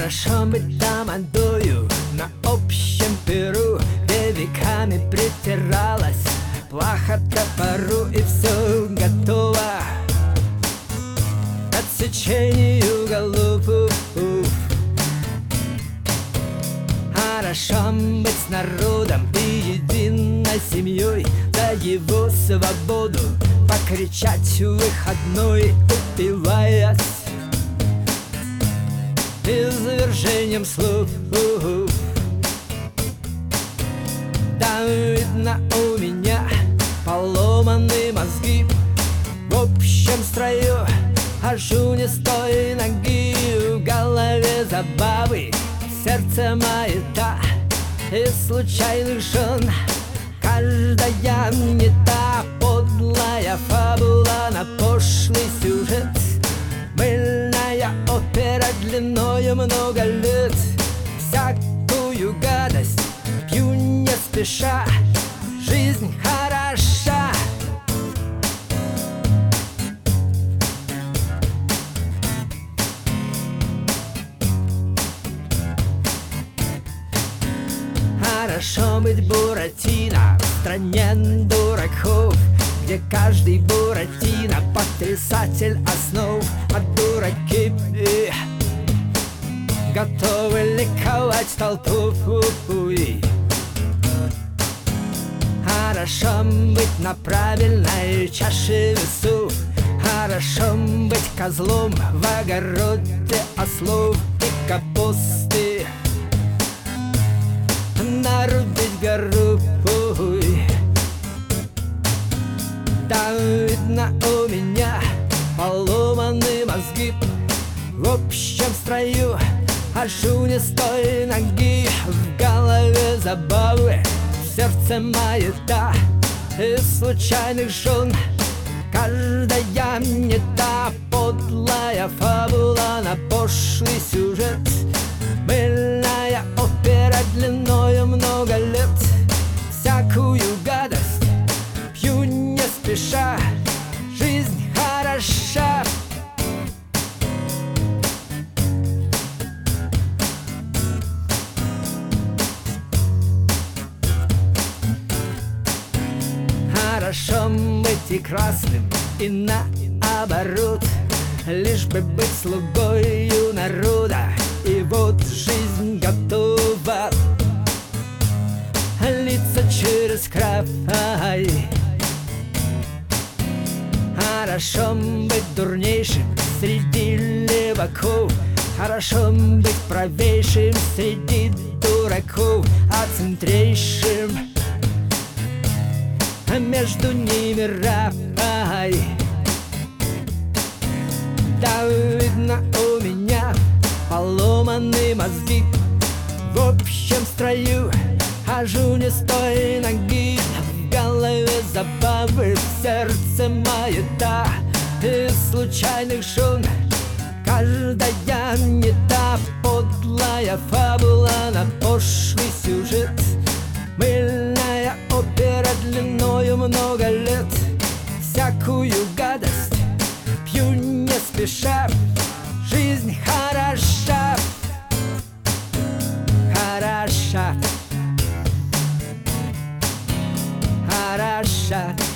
Хорошо быть тамадою на общем перу, где веками притиралась плаха к топору, и все готово к отсечению голубых. Хорошо быть с народом и единой семьей, за его свободу покричать в выходной, упиваясь извержением слов. Да, видно, у меня поломаны мозги в общем строю, хожу не с той ноги, в голове забавы, в сердце маята из случайных жен. Каждая не та, подлая фабула на пошлый сюжет, мыльная опера длиною много лет. Всякую гадость пью не спеша, жизнь хороша. Хорошо быть Буратино в стране дураков, где каждый Буратино потрясатель основ, а дураки готовы ликовать толпу. Хорошо быть на правильной чаше весов, хорошо быть козлом в огороде ослов и капусты нарубить гору. Да, видно, у меня поломаны мозги в общем строю, хожу не с той ноги, в голове забавы, в сердце маята из случайных жен. Каждая не та, подлая фабула на пошлый сюжет, мыльная опера длиною много лет. Всякую гадость пью не спеша, жизнь хороша. Хорошо быть и красным, и наоборот, лишь бы быть слугою народа. И вот жизнь готова литься через край. Хорошо быть дурнейшим среди леваков, хорошо быть правейшим среди дураков, а центрейшим между ними рай. Да, видно, у меня поломаны мозги в общем строю, хожу не с той ноги, в голове забавы, в сердце маята из случайных жен. Каждая не та, подлая фабула на пошлый сюжет, мыльная опера длиною много лет. Всякую гадость пью не спеша, жизнь хороша. Хороша, хороша.